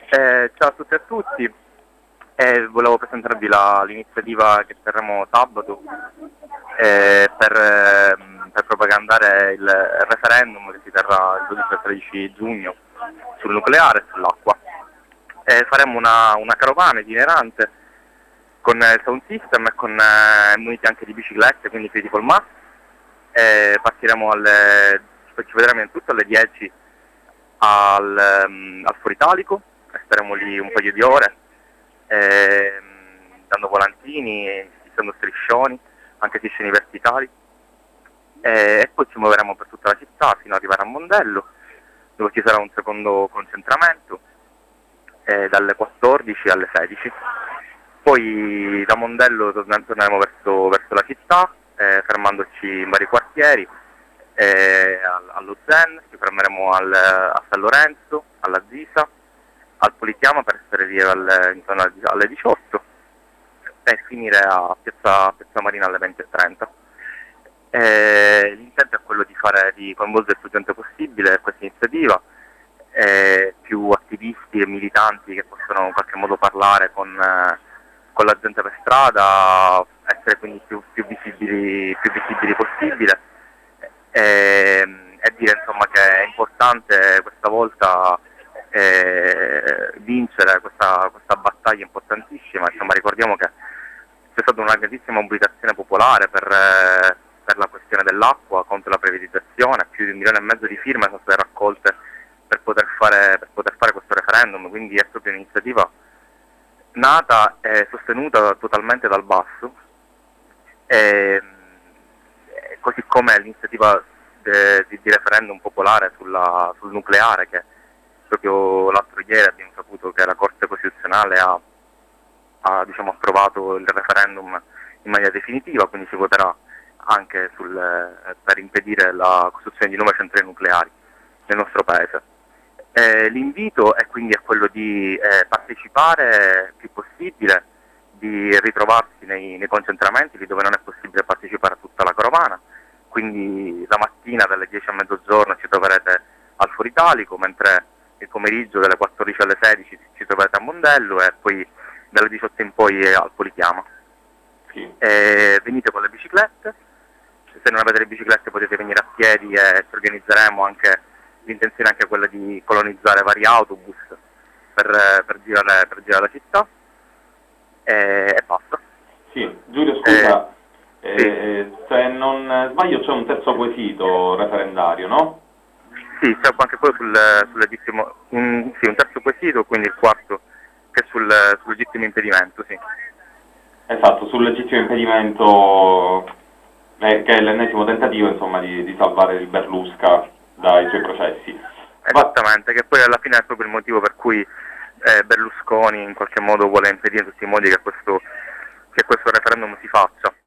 Ciao a tutti e a tutti, volevo presentarvi l'iniziativa che terremo sabato per propagandare il referendum che si terrà il 12 e 13 giugno sul nucleare e sull'acqua. Faremo una carovana itinerante con il sound system e con muniti anche di biciclette, quindi piedi col MAS. Partiremo ci vedremo innanzitutto alle 10 al Foro Italico, e staremo lì un paio di ore, dando volantini, fissando striscioni, anche striscioni verticali, e poi ci muoveremo per tutta la città fino ad arrivare a Mondello, dove ci sarà un secondo concentramento, dalle 14 alle 16. Poi da Mondello torneremo verso la città, fermandoci in vari quartieri, allo Zen, ci fermeremo a San Lorenzo, alla Zisa, al Politeama per essere lì intorno alle 18 e finire a Piazza Marina alle 20:30. L'intento è quello di coinvolgere più gente possibile in questa iniziativa, più attivisti e militanti che possono in qualche modo parlare con la gente per strada, essere quindi più visibili possibile, e dire insomma che è importante questa volta vincere questa battaglia importantissima. Insomma, ricordiamo che c'è stata una grandissima mobilitazione popolare per la questione dell'acqua contro la privatizzazione, più di 1,5 milioni di firme sono state raccolte per poter fare questo referendum, quindi è proprio un'iniziativa nata e sostenuta totalmente dal basso, così come l'iniziativa di referendum popolare sul nucleare, che proprio l'altro ieri abbiamo saputo che la Corte Costituzionale ha approvato il referendum in maniera definitiva, quindi si voterà anche per impedire la costruzione di nuove centrali nucleari nel nostro paese. L'invito è quindi quello di partecipare il più possibile, di ritrovarsi nei concentramenti lì dove non è possibile partecipare a tutta la carovana, quindi la mattina dalle 10 a mezzogiorno ci troverete al Foro Italico, mentre il pomeriggio dalle 14 alle 16 ci troverete a Mondello e poi dalle 18 in poi al Politeama. Sì. Venite con le biciclette, se non avete le biciclette potete venire a piedi e ci organizzeremo anche. L'intenzione è anche quella di colonizzare vari autobus per girare la città, e basta. Sì, Giulio, scusa, Sì. se non sbaglio c'è un terzo quesito referendario, no? Sì, c'è anche quello sul legittimo, un terzo quesito, quindi il quarto che è sul legittimo impedimento, sì. Esatto, sul legittimo impedimento, che è l'ennesimo tentativo, insomma, di salvare il Berlusca dai suoi processi. Esattamente, che poi alla fine è proprio il motivo per cui Berlusconi in qualche modo vuole impedire in tutti i modi che questo referendum si faccia.